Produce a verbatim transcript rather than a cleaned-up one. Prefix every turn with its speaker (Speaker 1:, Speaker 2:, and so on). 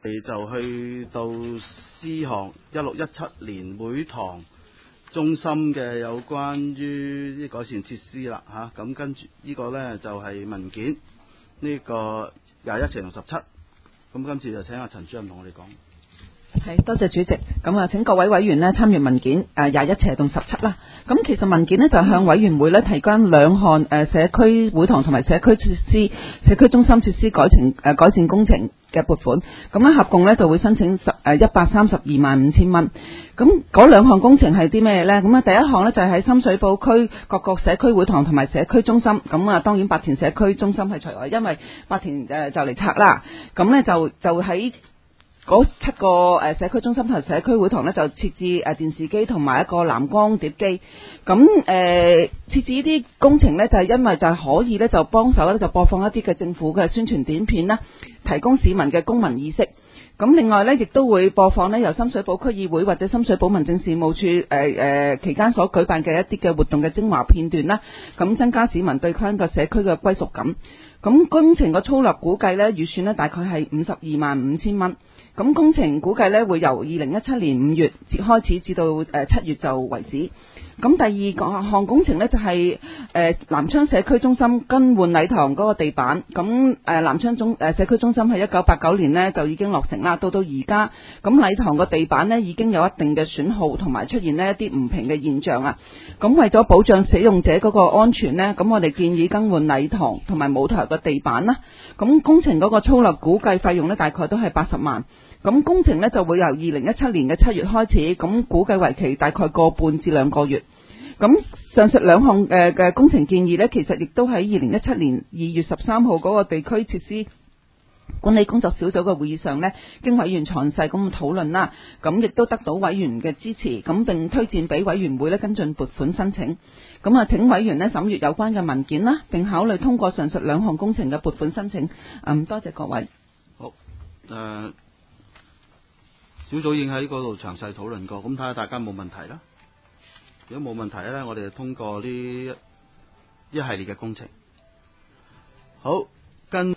Speaker 1: 就去到詩項一六一七年會堂中心嘅有關於啲改善設施啦吓，咁、啊、跟住呢個呢，就係、是、文件呢、這個廿一斜同十七，咁今次就請阿陳主任同我哋講。
Speaker 2: 係，多謝主席。咁啊，請各位委員呢參閱文件誒廿一斜同十七啦。咁其實文件呢，就向委員會呢提供兩項誒社區會堂同埋社區設施、社區中心設施改程誒改善工程嘅撥款。咁咧合共呢就會申請十誒一百三十二萬五千蚊。咁嗰兩項工程係啲咩呢？咁啊第一項呢，就係喺深水埗區各個社區會堂同埋社區中心。咁啊當然白田社區中心係除外，因為白田誒就嚟拆啦。咁呢，就就喺嗰七個誒社區中心同社區會堂呢，就設置誒電視機同埋一個藍光碟機。咁誒、呃、設置呢啲工程呢，就係、是、因為就係可以呢，就幫手呢，就播放一啲嘅政府嘅宣傳短片啦，提供市民嘅公民意識。咁另外呢，亦都會播放呢由深水埗區議會或者深水埗民政事務處誒誒期間所舉辦嘅一啲嘅活動嘅精華片段啦，咁增加市民對翻個社區嘅歸屬感。咁工程個粗略估計呢，預算呢大概係五十二萬五千蚊。咁工程估計呢會由二零一七年五月開始至到誒七月就為止。咁第二個項工程呢，就係、是、誒、呃、南昌社區中心更換禮堂嗰個地板。咁誒、呃、南昌中誒、呃、社區中心喺一九八九年呢就已經落成啦，到到而家咁禮堂個地板呢已經有一定嘅損耗同埋出現呢一啲唔平嘅現象啊。咁為咗保障使用者嗰個安全呢，咁我哋建議更換禮堂同埋舞台個地板啦。咁工程嗰個粗略估計費用呢，大概都係八十萬。咁工程呢就會由二零一七年嘅七月開始，咁估計為期大概個半至兩個月。咁上述兩項誒嘅工程建議呢，其實亦都喺二零一七年二月十三號嗰個地區設施管理工作小組嘅會議上呢，經委員詳細咁討論啦，咁亦都得到委員嘅支持，咁並推薦俾委員會呢跟進撥款申請。咁啊，請委員呢審閱有關嘅文件啦，並考慮通過上述兩項工程嘅撥款申請。嗯，多謝各位。
Speaker 1: 好，誒、呃。小組已經喺嗰度詳細討論過，咁睇下大家冇問題啦。如果冇問題咧，我哋就通過呢一系列嘅工程。好。